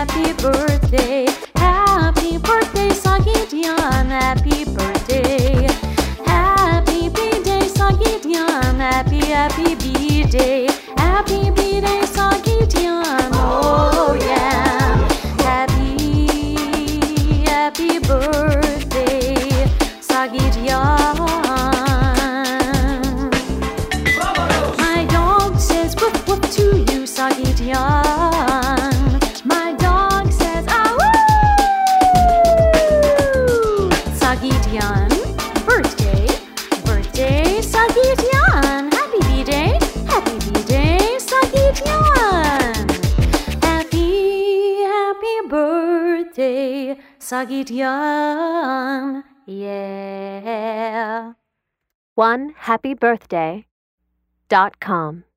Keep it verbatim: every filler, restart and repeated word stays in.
happy birthday. Happy birthday, Sagitian. Happy birthday. Happy B-Day, Sagitian. Happy, happy B-Day. Happy B-Day, Sagitian. Oh, yeah. Happy, happy birthday, Sagitian. My dog says woof woof to you, Sagitian. My dog says ah woo. Sagitian, birthday, birthday, Sagitian. Happy B-Day, happy B-Day, Sagitian. Happy, happy birthday, Sagitian. Yeah. one happy birthday dot com